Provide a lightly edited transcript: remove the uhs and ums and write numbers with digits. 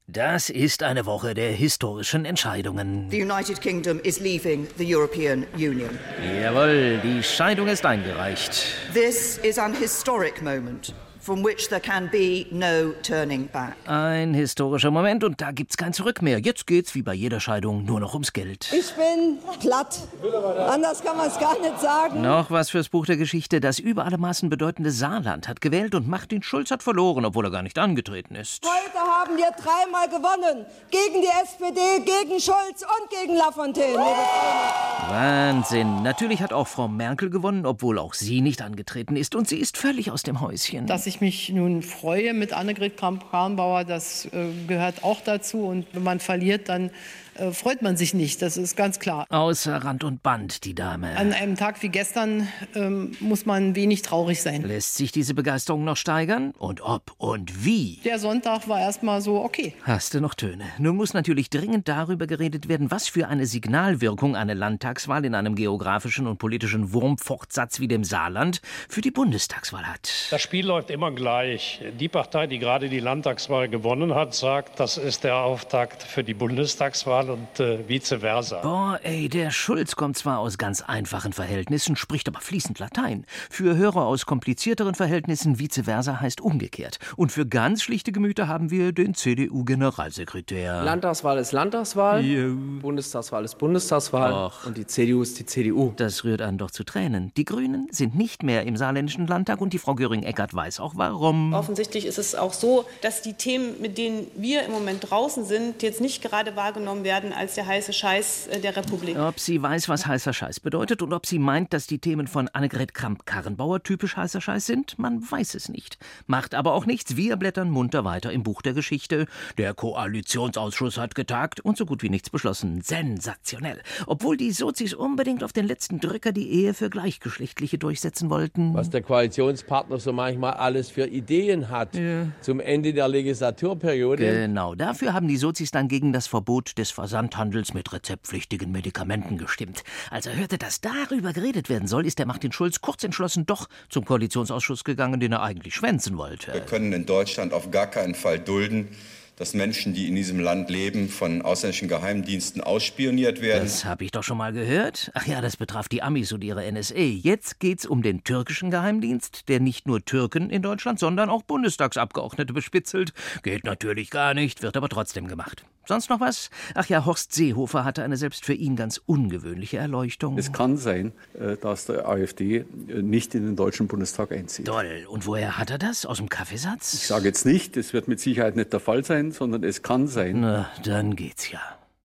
Das ist eine Woche der historischen Entscheidungen. The United Kingdom is leaving the European Union. Jawohl, die Scheidung ist eingereicht. This is an historic moment from which there can be no turning back. Ein historischer Moment und da gibt's kein Zurück mehr. Jetzt geht's wie bei jeder Scheidung nur noch ums Geld. Ich bin platt. Anders kann man es gar nicht sagen. Noch was fürs Buch der Geschichte. Das über alle Maßen bedeutende Saarland hat gewählt und Martin Schulz hat verloren, obwohl er gar nicht angetreten ist. Heute haben wir 3-mal gewonnen. Gegen die SPD, gegen Scholz und gegen Lafontaine, liebe Freunde. Wahnsinn. Natürlich hat auch Frau Merkel gewonnen, obwohl auch sie nicht angetreten ist. Und sie ist völlig aus dem Häuschen. Dass ich mich nun freue mit Annegret Kramp-Karrenbauer, das gehört auch dazu. Und wenn man verliert, dann freut man sich nicht, das ist ganz klar. Außer Rand und Band, die Dame. An einem Tag wie gestern muss man wenig traurig sein. Lässt sich diese Begeisterung noch steigern? Und ob und wie? Der Sonntag war erstmal so okay. Hast du noch Töne? Nun muss natürlich dringend darüber geredet werden, was für eine Signalwirkung eine Landtagswahl in einem geografischen und politischen Wurmfortsatz wie dem Saarland für die Bundestagswahl hat. Das Spiel läuft immer gleich. Die Partei, die gerade die Landtagswahl gewonnen hat, sagt, das ist der Auftakt für die Bundestagswahl und vice versa. Boah, ey, der Schulz kommt zwar aus ganz einfachen Verhältnissen, spricht aber fließend Latein. Für Hörer aus komplizierteren Verhältnissen vice versa heißt umgekehrt. Und für ganz schlichte Gemüter haben wir den CDU-Generalsekretär. Landtagswahl ist Landtagswahl, Bundestagswahl ist Bundestagswahl und die CDU ist die CDU. Das rührt einen doch zu Tränen. Die Grünen sind nicht mehr im saarländischen Landtag und die Frau Göring-Eckardt weiß auch warum. Offensichtlich ist es auch so, dass die Themen, mit denen wir im Moment draußen sind, jetzt nicht gerade wahrgenommen werden als der heiße Scheiß der Republik. Ob sie weiß, was heißer Scheiß bedeutet und ob sie meint, dass die Themen von Annegret Kramp-Karrenbauer typisch heißer Scheiß sind, man weiß es nicht. Macht aber auch nichts, wir blättern munter weiter im Buch der Geschichte. Der Koalitionsausschuss hat getagt und so gut wie nichts beschlossen. Sensationell. Obwohl die Sozis unbedingt auf den letzten Drücker die Ehe für Gleichgeschlechtliche durchsetzen wollten. Was der Koalitionspartner so manchmal alles für Ideen hat zum Ende der Legislaturperiode. Genau, dafür haben die Sozis dann gegen das Verbot des Versandhandels mit rezeptpflichtigen Medikamenten gestimmt. Als er hörte, dass darüber geredet werden soll, ist der Martin Schulz kurzentschlossen doch zum Koalitionsausschuss gegangen, den er eigentlich schwänzen wollte. Wir können in Deutschland auf gar keinen Fall dulden, dass Menschen, die in diesem Land leben, von ausländischen Geheimdiensten ausspioniert werden. Das habe ich doch schon mal gehört. Ach ja, das betraf die Amis und ihre NSA. Jetzt geht's um den türkischen Geheimdienst, der nicht nur Türken in Deutschland, sondern auch Bundestagsabgeordnete bespitzelt. Geht natürlich gar nicht, wird aber trotzdem gemacht. Sonst noch was? Ach ja, Horst Seehofer hatte eine selbst für ihn ganz ungewöhnliche Erleuchtung. Es kann sein, dass der AfD nicht in den Deutschen Bundestag einzieht. Toll. Und woher hat er das? Aus dem Kaffeesatz? Ich sage jetzt nicht, es wird mit Sicherheit nicht der Fall sein, sondern es kann sein. Na, dann geht's ja.